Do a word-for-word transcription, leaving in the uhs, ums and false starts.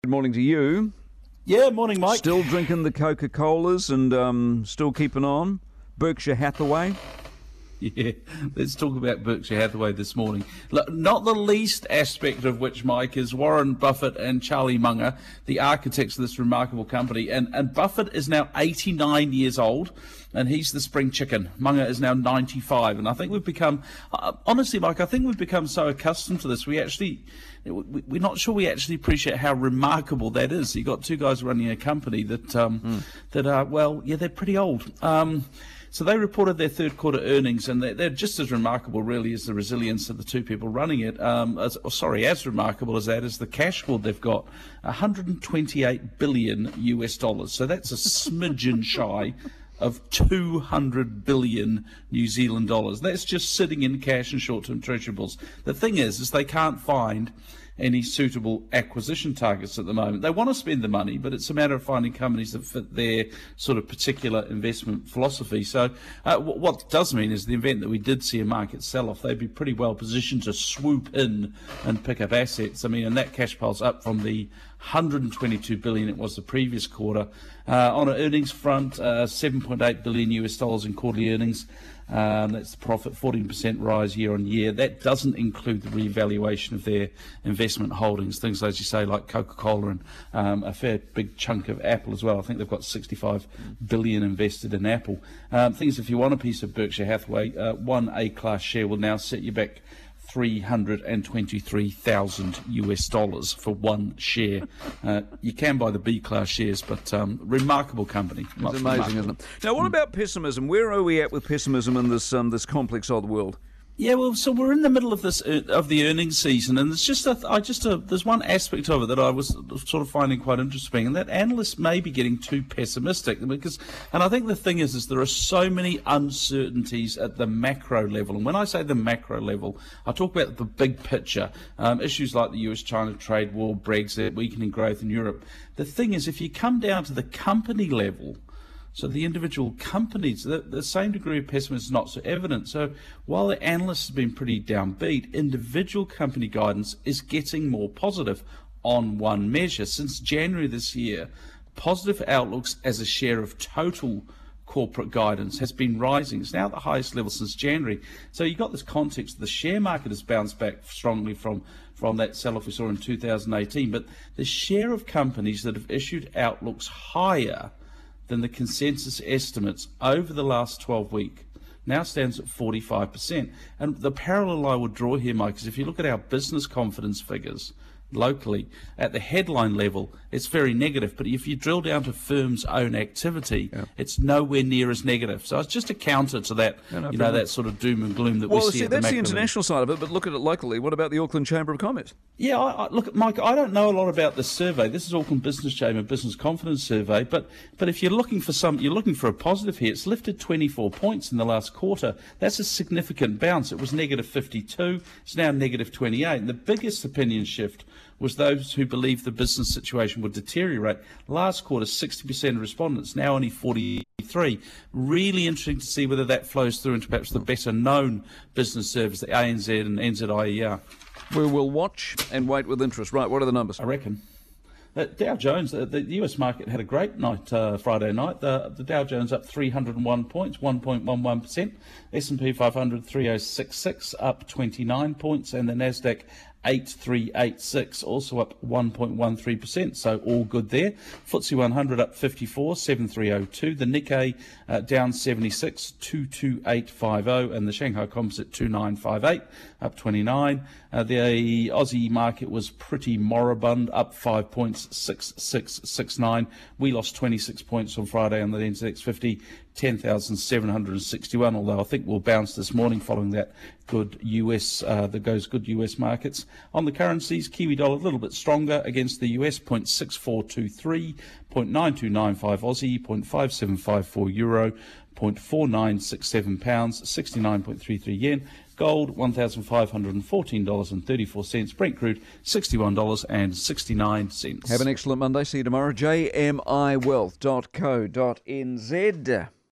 Good morning to you. Yeah, morning, Mike. Still drinking the Coca-Colas and um, still keeping on. Berkshire Hathaway. Yeah, let's talk about Berkshire Hathaway this morning. Look, not the least aspect of which, Mike, is Warren Buffett and Charlie Munger, the architects of this remarkable company. And, and Buffett is now eighty-nine years old, and he's the spring chicken. Munger is now ninety-five. And I think we've become, uh, honestly, Mike, I think we've become so accustomed to this, we actually, we're not sure we actually appreciate how remarkable that is. You've got two guys running a company that, um, mm. that are, well, yeah, they're pretty old. Um, So they reported their third quarter earnings, and they're, they're just as remarkable, really, as the resilience of the two people running it. Um, as, oh, sorry, as remarkable as that is the cash flow they've got, one hundred twenty-eight billion U S dollars. So that's a smidgen shy of two hundred billion New Zealand dollars. That's just sitting in cash and short-term treasury bills. The thing is, is they can't find any suitable acquisition targets at the moment. They want to spend the money, but it's a matter of finding companies that fit their sort of particular investment philosophy. So uh, w- what it does mean is the event that we did see a market sell-off, they'd be pretty well positioned to swoop in and pick up assets. I mean, and that cash pile's up from the one hundred twenty-two billion it was the previous quarter. Uh, on an earnings front, uh, seven point eight billion U S dollars in quarterly earnings. Um, that's the profit, fourteen percent rise year on year. That doesn't include the revaluation of their investment holdings, things as you say like Coca-Cola and um, a fair big chunk of Apple as well. I think they've got sixty-five billion invested in Apple. Um, things if you want a piece of Berkshire Hathaway, uh, one A-class share will now set you back three hundred twenty-three thousand U S dollars for one share. Uh, you can buy the B-class shares, but um, remarkable company. It's amazing, isn't it? Now, what about pessimism? Where are we at with pessimism in this um, this complex old world? Yeah, well, so we're in the middle of this uh, of the earnings season, and there's just a, I just a, there's one aspect of it that I was sort of finding quite interesting, and that analysts may be getting too pessimistic because, and I think the thing is, is there are so many uncertainties at the macro level, and when I say the macro level, I talk about the big picture, um, issues like the U S China trade war, Brexit, weakening growth in Europe. The thing is, if you come down to the company level. So the individual companies, the, the same degree of pessimism is not so evident. So while the analysts have been pretty downbeat, individual company guidance is getting more positive on one measure. Since January this year, positive outlooks as a share of total corporate guidance has been rising. It's now at the highest level since January. So you've got this context. The share market has bounced back strongly from, from that sell-off we saw in two thousand eighteen. But the share of companies that have issued outlooks higher than the consensus estimates over the last twelve weeks now stands at forty-five percent. And the parallel I would draw here, Mike, is if you look at our business confidence figures locally, at the headline level, it's very negative. But if you drill down to firms' own activity, yeah. it's nowhere near as negative. So it's just a counter to that, no, no, you know, that sort of doom and gloom that well, we see, see at the that's the macro international level. side of it, but look at it locally. What about the Auckland Chamber of Commerce? Yeah, I, I, look, Mike, I don't know a lot about this survey. This is Auckland Business Chamber Business Confidence Survey, but but if you're looking for some, you're looking for a positive here. It's lifted twenty-four points in the last quarter. That's a significant bounce. It was negative fifty-two. It's now negative twenty-eight. And the biggest opinion shift was those who believed the business situation would deteriorate. Last quarter, sixty percent of respondents, now only forty-three. Really interesting to see whether that flows through into perhaps the better-known business service, the A N Z and N Z I E R. We will watch and wait with interest. Right, what are the numbers? I reckon. The Dow Jones, the, the U S market had a great night uh, Friday night. The, the Dow Jones up three hundred one points, one point one one percent. S and P five hundred, three thousand sixty-six, up twenty-nine points. And the Nasdaq eight three eight six, also up one point one three percent, so all good there. F T S E one hundred up fifty-four, seven three oh two. The Nikkei uh, down seventy-six, two two eight five oh, and the Shanghai Composite two nine five eight, up twenty-nine. Uh, the Aussie market was pretty moribund, up five points, six six six nine. We lost twenty-six points on Friday on the N Z X fifty, ten thousand seven hundred sixty-one, although I think we'll bounce this morning following that good U S, uh, that goes good U S markets. On the currencies, Kiwi dollar a little bit stronger against the U S, zero point six four two three, zero point nine two nine five Aussie, zero point five seven five four euro, zero point four nine six seven pounds, sixty-nine point three three yen. Gold, one thousand five hundred fourteen dollars and thirty-four cents. Brent crude, sixty-one dollars and sixty-nine cents. Have an excellent Monday. See you tomorrow. j m i wealth dot co dot n z